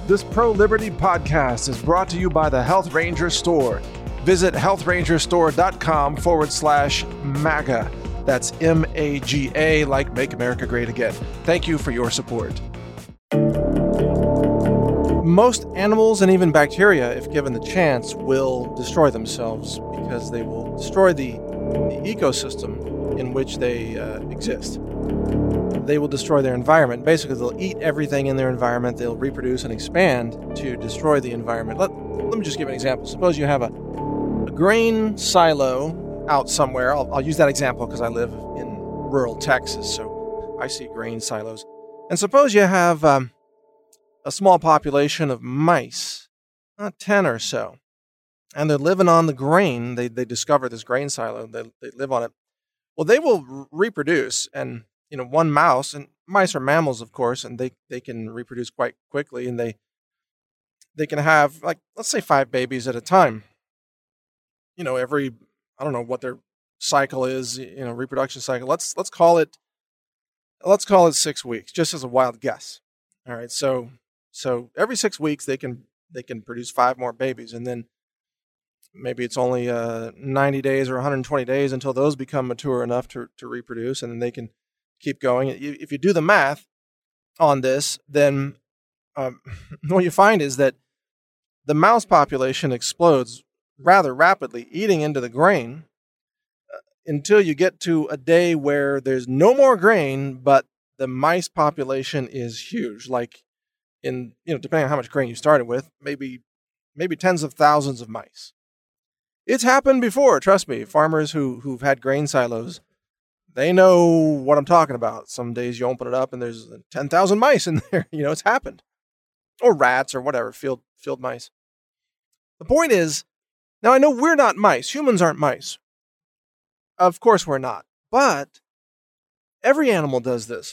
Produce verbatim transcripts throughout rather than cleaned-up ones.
This pro-liberty podcast is brought to you by the Health Ranger Store. Visit health ranger store dot com forward slash MAGA. That's M A G A, like Make America Great Again. Thank you for your support. Most animals and even bacteria, if given the chance, will destroy themselves because they will destroy the, the ecosystem in which they uh, exist. They will destroy their environment. Basically, they'll eat everything in their environment. They'll reproduce and expand to destroy the environment. Let, let me just give an example. Suppose you have a, a grain silo out somewhere. I'll, I'll use that example because I live in rural Texas, so I see grain silos. And suppose you have um, a small population of mice, uh, ten or so, and they're living on the grain. They they discover this grain silo. They, they live on it. Well, they will r- reproduce and You know, one mouse, and mice are mammals, of course, and they, they can reproduce quite quickly, and they they can have, like, let's say five babies at a time. You know, every, I don't know what their cycle is, you know, reproduction cycle. Let's let's call it, let's call it six weeks, just as a wild guess. All right, so so every six weeks they can they can produce five more babies, and then maybe it's only uh, ninety days or one hundred twenty days until those become mature enough to to reproduce, and then they can keep going. If you do the math on this, then um, what you find is that the mouse population explodes rather rapidly, eating into the grain uh, until you get to a day where there's no more grain, but the mice population is huge. Like in, you know, depending on how much grain you started with, maybe maybe tens of thousands of mice. It's happened before, trust me. Farmers who who've had grain silos, they know what I'm talking about. Some days you open it up and there's ten thousand mice in there. You know, it's happened. Or rats or whatever, field field mice. The point is, now I know we're not mice. Humans aren't mice. Of course we're not. But every animal does this.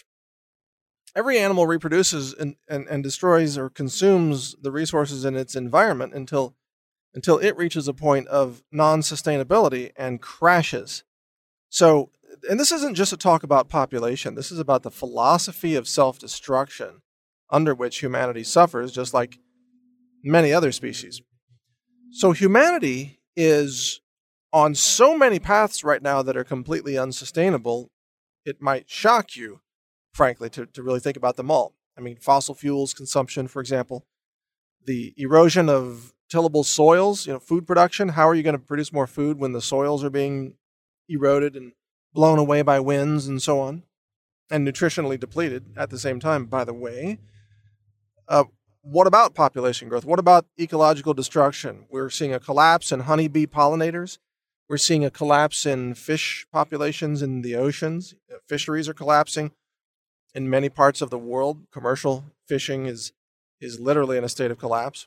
Every animal reproduces and, and, and destroys or consumes the resources in its environment until, until it reaches a point of non-sustainability and crashes. So, and this isn't just a talk about population. This is about the philosophy of self-destruction under which humanity suffers, just like many other species. So humanity is on so many paths right now that are completely unsustainable, it might shock you, frankly, to, to really think about them all. I mean, fossil fuels consumption, for example, the erosion of tillable soils, you know, food production. How are you going to produce more food when the soils are being eroded and blown away by winds and so on, and nutritionally depleted at the same time, by the way? Uh, what about population growth? What about ecological destruction? We're seeing a collapse in honeybee pollinators. We're seeing a collapse in fish populations in the oceans. Fisheries are collapsing in many parts of the world. Commercial fishing is, is literally in a state of collapse.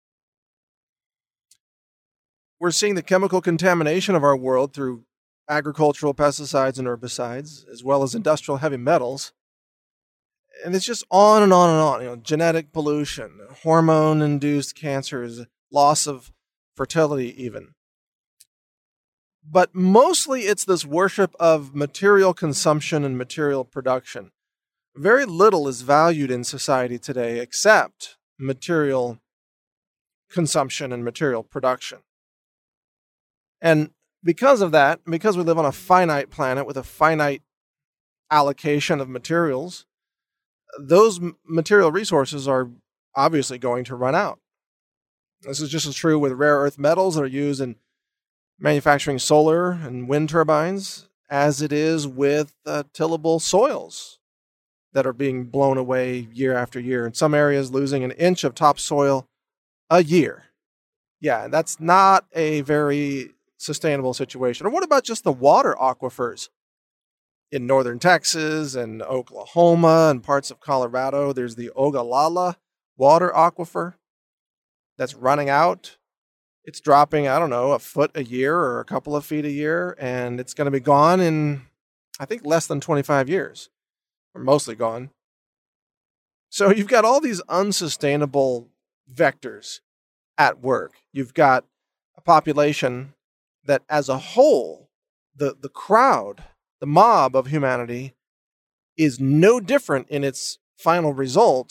We're seeing the chemical contamination of our world through agricultural pesticides and herbicides, as well as industrial heavy metals. And it's just on and on and on. You know, genetic pollution, hormone-induced cancers, loss of fertility even. But mostly it's this worship of material consumption and material production. Very little is valued in society today except material consumption and material production. And because of that, because we live on a finite planet with a finite allocation of materials, those material resources are obviously going to run out. This is just as true with rare earth metals that are used in manufacturing solar and wind turbines as it is with uh, tillable soils that are being blown away year after year. In some areas, losing an inch of topsoil a year. Yeah, that's not a very sustainable situation. Or what about just the water aquifers? In northern Texas and Oklahoma and parts of Colorado, there's the Ogallala water aquifer that's running out. It's dropping, I don't know, a foot a year or a couple of feet a year, and it's going to be gone in, I think, less than twenty-five years, or mostly gone. So you've got all these unsustainable vectors at work. You've got a population that as a whole, the, the crowd, the mob of humanity is no different in its final results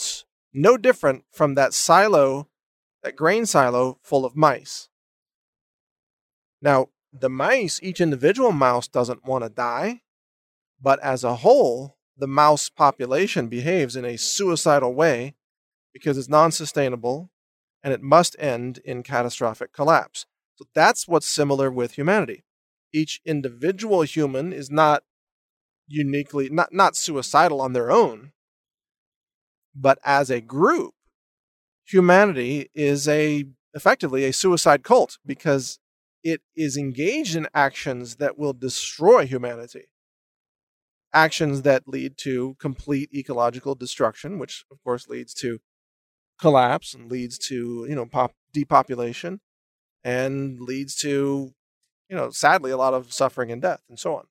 No different from that silo, that grain silo full of mice. Now, the mice, each individual mouse doesn't want to die, but as a whole, the mouse population behaves in a suicidal way because it's non-sustainable and it must end in catastrophic collapse. So that's what's similar with humanity. Each individual human is not uniquely, not, not suicidal on their own, but as a group, humanity is a effectively a suicide cult because it is engaged in actions that will destroy humanity. Actions that lead to complete ecological destruction, which of course leads to collapse and leads to, you know, pop, depopulation and leads to, you know, sadly, a lot of suffering and death and so on.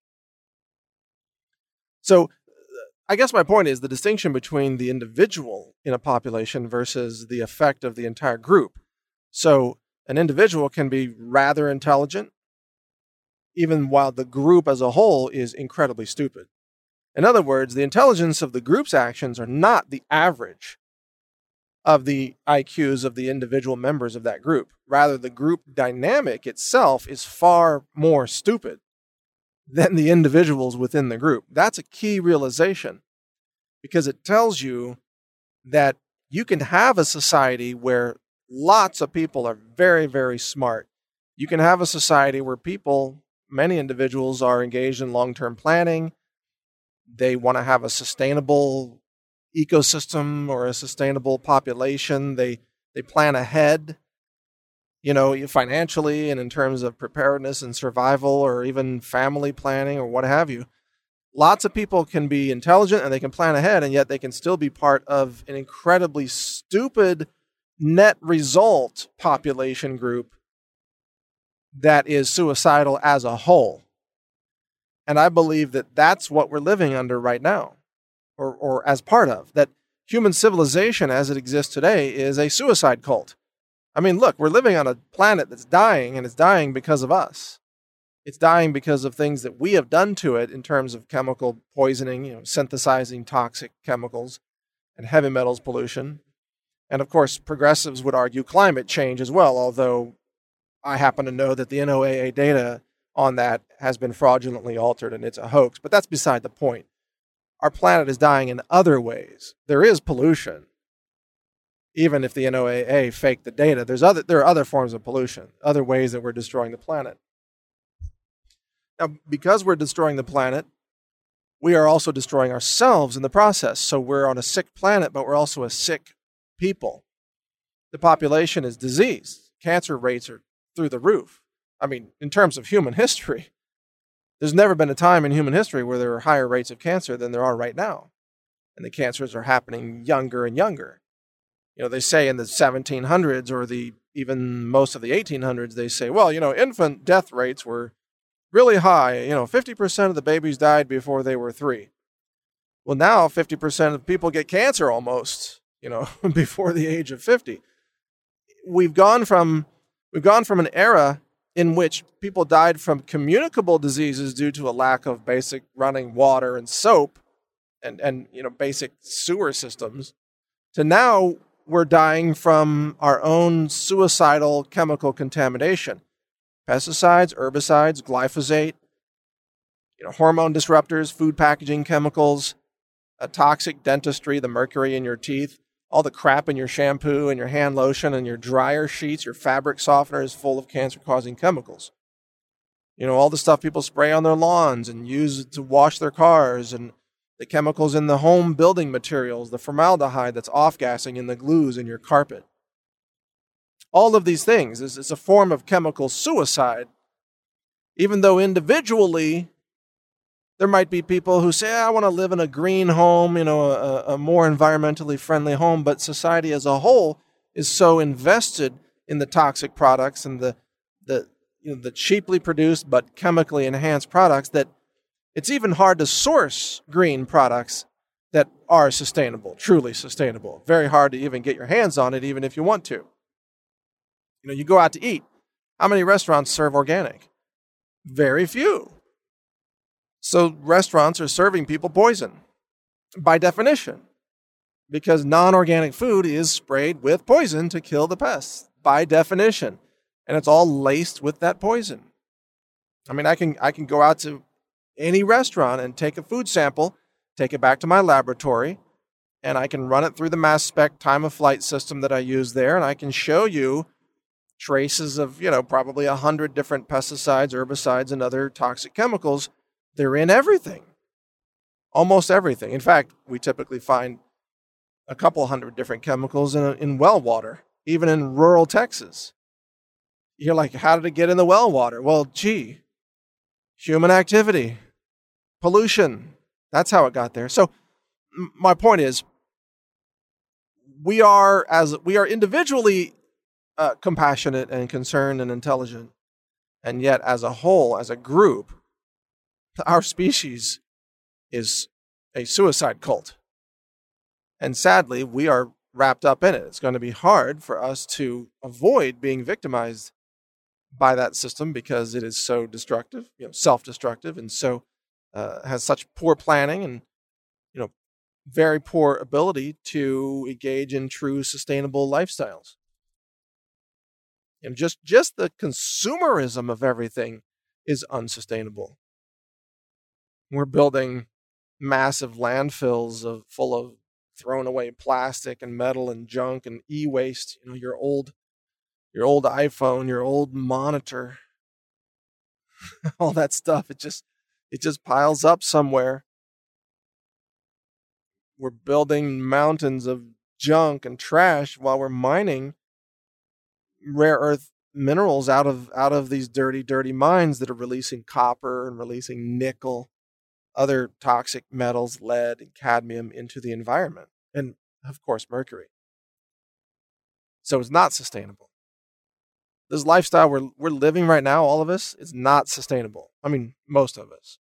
So I guess my point is the distinction between the individual in a population versus the effect of the entire group. So an individual can be rather intelligent, even while the group as a whole is incredibly stupid. In other words, the intelligence of the group's actions are not the average of the I Qs of the individual members of that group. Rather, the group dynamic itself is far more stupid than the individuals within the group. That's a key realization because it tells you that you can have a society where lots of people are very, very smart. You can have a society where people, many individuals, are engaged in long-term planning. They want to have a sustainable ecosystem or a sustainable population. They they plan ahead, you know, financially and in terms of preparedness and survival or even family planning or what have you. Lots of people can be intelligent and they can plan ahead, and yet they can still be part of an incredibly stupid net result population group that is suicidal as a whole. And I believe that that's what we're living under right now, or, or as part of, that human civilization as it exists today is a suicide cult. I mean, look, we're living on a planet that's dying, and it's dying because of us. It's dying because of things that we have done to it in terms of chemical poisoning, you know, synthesizing toxic chemicals and heavy metals pollution. And of course, progressives would argue climate change as well, although I happen to know that the N O A A data on that has been fraudulently altered and it's a hoax, but that's beside the point. Our planet is dying in other ways. There is pollution. Even if the N O A A faked the data, there's other, there are other forms of pollution, other ways that we're destroying the planet. Now, because we're destroying the planet, we are also destroying ourselves in the process. So we're on a sick planet, but we're also a sick people. The population is diseased. Cancer rates are through the roof. I mean, in terms of human history, there's never been a time in human history where there are higher rates of cancer than there are right now. And the cancers are happening younger and younger. You know, they say in the seventeen hundreds or the even most of the eighteen hundreds, they say, well, you know, infant death rates were really high. You know, fifty percent of the babies died before they were three. Well, now fifty percent of people get cancer almost, you know, before the age of fifty. We've gone from we've gone from an era in which people died from communicable diseases due to a lack of basic running water and soap and, and you know, basic sewer systems, to now we're dying from our own suicidal chemical contamination. Pesticides, herbicides, glyphosate, you know, hormone disruptors, food packaging chemicals, a toxic dentistry, the mercury in your teeth, all the crap in your shampoo and your hand lotion and your dryer sheets, your fabric softener is full of cancer-causing chemicals. You know, all the stuff people spray on their lawns and use to wash their cars, and the chemicals in the home building materials, the formaldehyde that's off-gassing in the glues in your carpet. All of these things is, is a form of chemical suicide, even though individually there might be people who say, I want to live in a green home, you know, a, a more environmentally friendly home, but society as a whole is so invested in the toxic products and the, the, you know, the cheaply produced but chemically enhanced products that it's even hard to source green products that are sustainable, truly sustainable. Very hard to even get your hands on it, even if you want to. You know, you go out to eat. How many restaurants serve organic? Very few. So restaurants are serving people poison, by definition. because non-organic food is sprayed with poison to kill the pests by definition, and it's all laced with that poison. I mean, I can I can go out to any restaurant and take a food sample, take it back to my laboratory, and I can run it through the mass spec time of flight system that I use there, and I can show you traces of, you know, probably a hundred different pesticides, herbicides, and other toxic chemicals. They're in everything. Almost everything. In fact, we typically find a couple hundred different chemicals in, in well water, even in rural Texas. You're like, how did it get in the well water? Well, gee, human activity, pollution. That's how it got there. So m- my point is, we are as we are individually uh, compassionate and concerned and intelligent, and yet as a whole, as a group, our species is a suicide cult. And sadly, we are wrapped up in it. It's going to be hard for us to avoid being victimized by that system because it is so destructive, you know, self-destructive, and so uh, has such poor planning and, you know, very poor ability to engage in true sustainable lifestyles. And just, just the consumerism of everything is unsustainable. We're building massive landfills of full of thrown away plastic and metal and junk and e-waste. You know, your old, your old iPhone, your old monitor, all that stuff. It just, it just piles up somewhere. We're building mountains of junk and trash while we're mining rare earth minerals out of out of these dirty, dirty mines that are releasing copper and releasing nickel, other toxic metals, lead and cadmium into the environment, and of course mercury. So it's not sustainable. This lifestyle we're we're living right now, all of us, is not sustainable. I mean, most of us.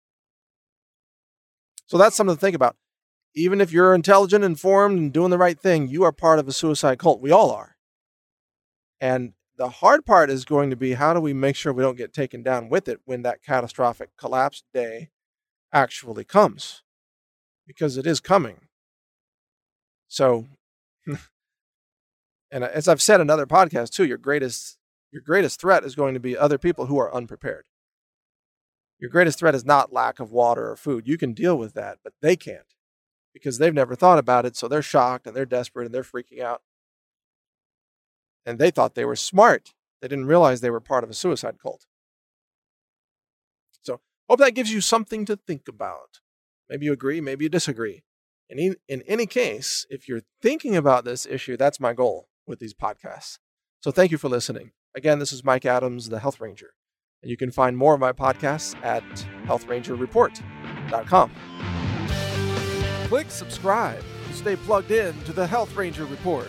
So that's something to think about. Even if you're intelligent, informed, and doing the right thing, you are part of a suicide cult. We all are. And the hard part is going to be, how do we make sure we don't get taken down with it when that catastrophic collapse day actually comes? Because it is coming. So, and as I've said in other podcasts too, your greatest your greatest threat is going to be other people who are unprepared. Your greatest threat is not lack of water or food. You can deal with that, but they can't, because they've never thought about it, so they're shocked and they're desperate and they're freaking out. And they thought they were smart. They didn't realize they were part of a suicide cult. So, hope that gives you something to think about. Maybe you agree, maybe you disagree. And in, in any case, if you're thinking about this issue, that's my goal with these podcasts. So thank you for listening. Again, this is Mike Adams, the Health Ranger. And you can find more of my podcasts at health ranger report dot com. Click subscribe to stay plugged in to the Health Ranger Report.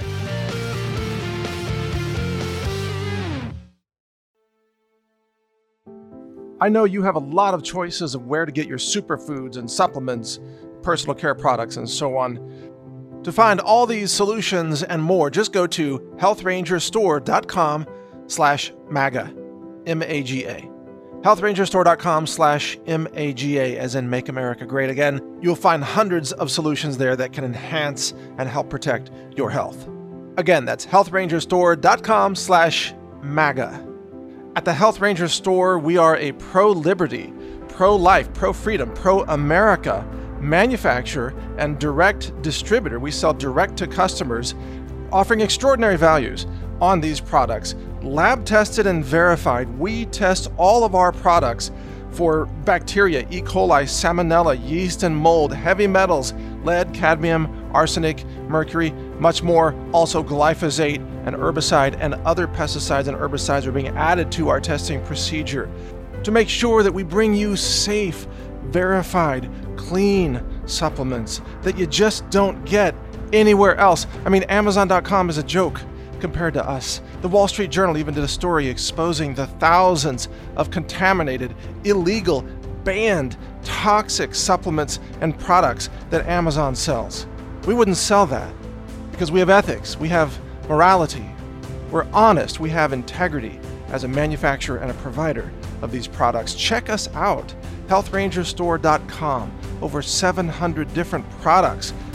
I know you have a lot of choices of where to get your superfoods and supplements, personal care products, and so on. To find all these solutions and more, just go to health ranger store dot com slash MAGA, M A G A. health ranger store dot com slash M A G A, as in Make America Great Again. You'll find hundreds of solutions there that can enhance and help protect your health. Again, that's health ranger store dot com slash MAGA. At the Health Ranger Store, we are a pro-liberty, pro-life, pro-freedom, pro-America manufacturer and direct distributor. We sell direct to customers, offering extraordinary values on these products. Lab tested and verified. We test all of our products for bacteria, E. coli, salmonella, yeast and mold, heavy metals, lead, cadmium, arsenic, mercury, much more. Also glyphosate, and herbicide and other pesticides and herbicides are being added to our testing procedure to make sure that we bring you safe, verified, clean supplements that you just don't get anywhere else. I mean, Amazon dot com is a joke compared to us. The Wall Street Journal even did a story exposing the thousands of contaminated, illegal, banned, toxic supplements and products that Amazon sells. We wouldn't sell that because we have ethics, we have morality, we're honest, we have integrity as a manufacturer and a provider of these products. Check us out, health ranger store dot com. Over seven hundred different products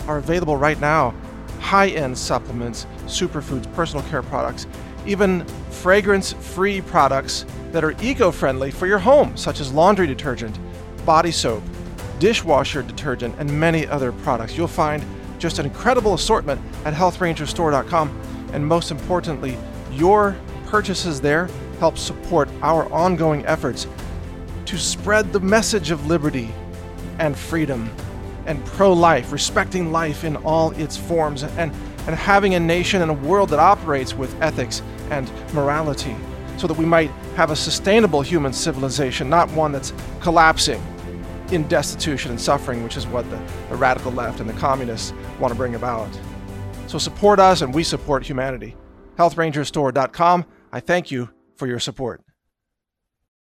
are available right now. High-end supplements, superfoods, personal care products, even fragrance-free products that are eco-friendly for your home, such as laundry detergent, body soap, dishwasher detergent, and many other products. You'll find just an incredible assortment at health ranger store dot com, and most importantly, your purchases there help support our ongoing efforts to spread the message of liberty and freedom and pro-life, respecting life in all its forms, and, and having a nation and a world that operates with ethics and morality, so that we might have a sustainable human civilization, not one that's collapsing in destitution and suffering, which is what the, the radical left and the communists want to bring about. So support us and we support humanity. health ranger store dot com. I thank you for your support.